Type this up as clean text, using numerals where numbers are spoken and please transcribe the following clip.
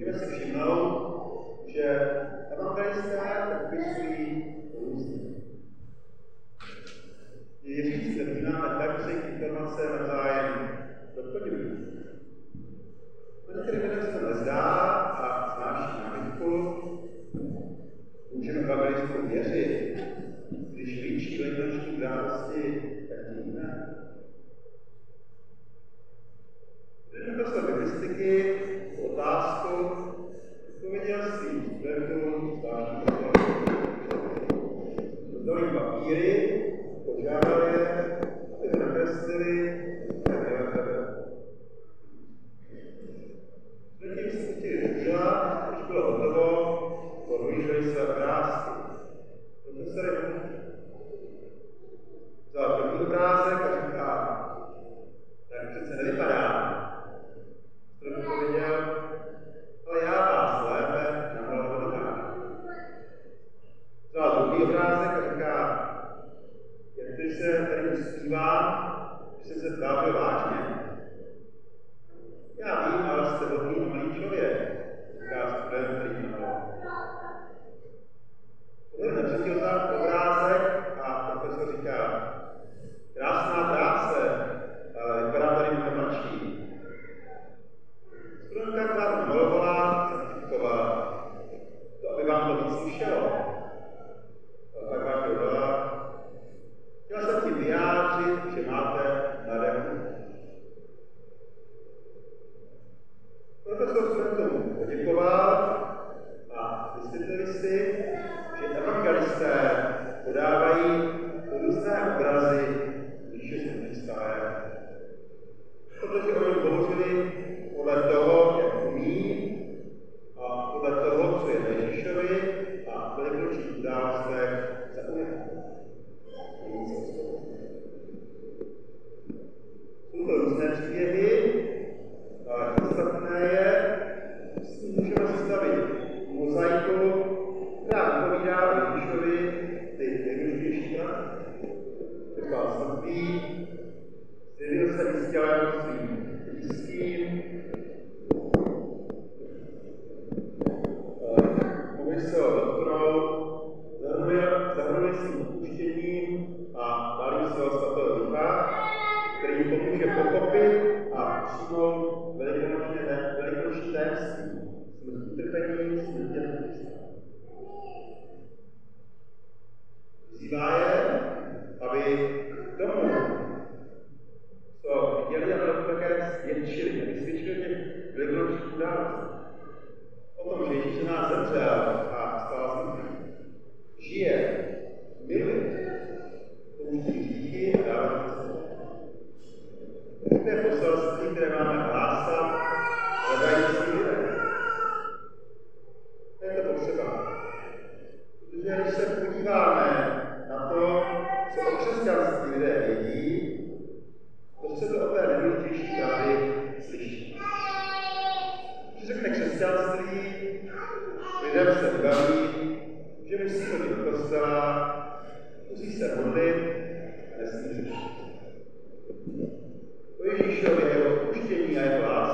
můžeme si všimnout, že evangelisté popisují různě. Věřící se vnímáme tak, že se jejich informace navzájem doplňují. A některým lidem se to nezdá a znáší námitku. Můžeme evangelistům věřit, když líčí velikonoční události každý jiné. Jeden profesor biblistiky otázku odpověděl svým studentům zvláštní problém. Rozdali papíry, požádali je, aby ho nakreslili Studenti se pustili do díla, když bylo hotovo, podlíželi své obrázky. Profesor je vzal první obrázek a říká, tak přece nevypadá. Student pověděl, ale já vás lépe namalovat dokážu. Vzal druhý obrázek a říká, jak když se tady uspívám, že jsem se tvářil vážně. Já vím, ale jste hodný a malý člověk, říká student, který namaloval. Tohle třetí obrázek a profesor říká, krásná práce, ale vypadá tady mnohem mladší. Studentka, která to namalovala, zaklíkovala, to aby vám to víc slušelo. Tak vám dodala, chtěla jsem tím vyjádřit, že máte nádhernou. Profesor studentům poděkoval a vysvětlili si, že evangelisté podávají různé obrazy Ježíše Krista. Protože oni hovořili podle toho, jak umí, a podle toho, co je na Ježíšovi a v velikonočních událostech zaujatí. Jsou to různé příběhy, a podstatné je, že můžeme sestavit mozaiku, která vypovídá o Ježíšovi ty nejdůležitější pravdy. Řekl smrtví, zjevil se vystělem svým blízkým, mohli se ho dotknout, zahrnuli svým odpuštěním a dali jim svého svatého ducha, který jim pomůže pochopit a přijmout velikonoční tajemství, smrt utrpení, smrti a Krista. Vyzývá je, aby k tomu, co viděli, a to také svědčili, vysvědčili těch velikonočních událostí. O tom, že Ježíš za nás zemřel a stal z mrtvých. Žije, miluje, pouští hříchy a dává cestu. To je poselství, které máme hlásat, hledající lidé. To je to potřeba. Protože když se podíváme na to, co o křesťanství lidé vědí, to se to o té nejdůležitější pravdy slyší. Když řekne křesťanství, lidem se vybaví, že musí chodit do kostela, musí se modlit a nesmí řešit. O Ježíšově, jeho odpuštění a jeho lásce